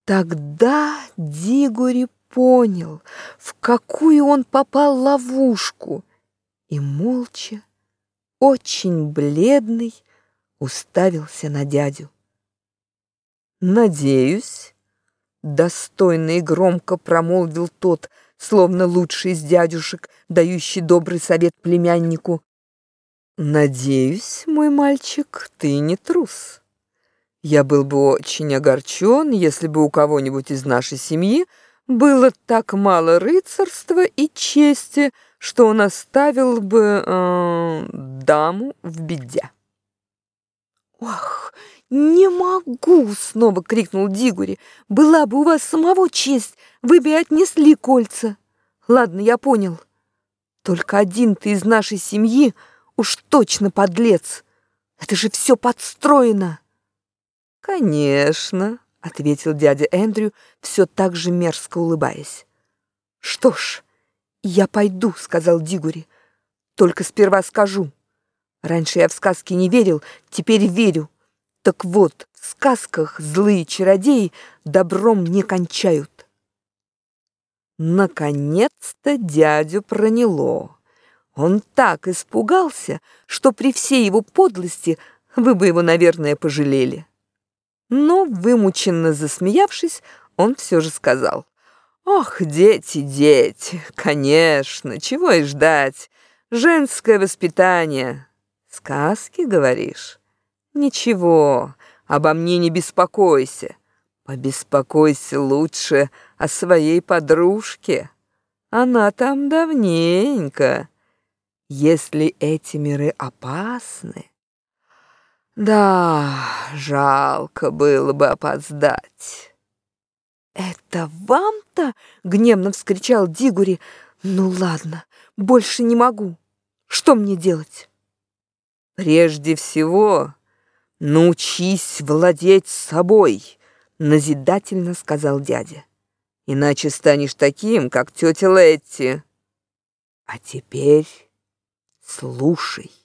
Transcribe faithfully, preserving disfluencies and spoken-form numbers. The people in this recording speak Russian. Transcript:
Тогда Дигори понял, в какую он попал ловушку, и молча, очень бледный, уставился на дядю. «Надеюсь», — достойно и громко промолвил тот, словно лучший из дядюшек, дающий добрый совет племяннику, «надеюсь, мой мальчик, ты не трус. Я был бы очень огорчен, если бы у кого-нибудь из нашей семьи было так мало рыцарства и чести, что он оставил бы э, даму в беде». «Ах, не могу!» — снова крикнул Дигори. «Была бы у вас самого честь, вы бы отнесли кольца. Ладно, я понял. Только один ты из нашей семьи уж точно подлец. Это же все подстроено!» «Конечно», — ответил дядя Эндрю, все так же мерзко улыбаясь. «Что ж, я пойду», — сказал Дигори. «Только сперва скажу. Раньше я в сказки не верил, теперь верю. Так вот, в сказках злые чародеи добром не кончают». Наконец-то дядю проняло. Он так испугался, что при всей его подлости вы бы его, наверное, пожалели. Но, вымученно засмеявшись, он все же сказал: «Ох, дети, дети, конечно, чего и ждать, женское воспитание. Сказки, говоришь? Ничего, обо мне не беспокойся. Побеспокойся лучше о своей подружке. Она там давненько. Если эти миры опасны, да, жалко было бы опоздать». «Это вам-то?» — гневно вскричал Дигори. «Ну ладно, больше не могу. Что мне делать?» «Прежде всего, научись владеть собой», — назидательно сказал дядя. «Иначе станешь таким, как тетя Летти. А теперь слушай».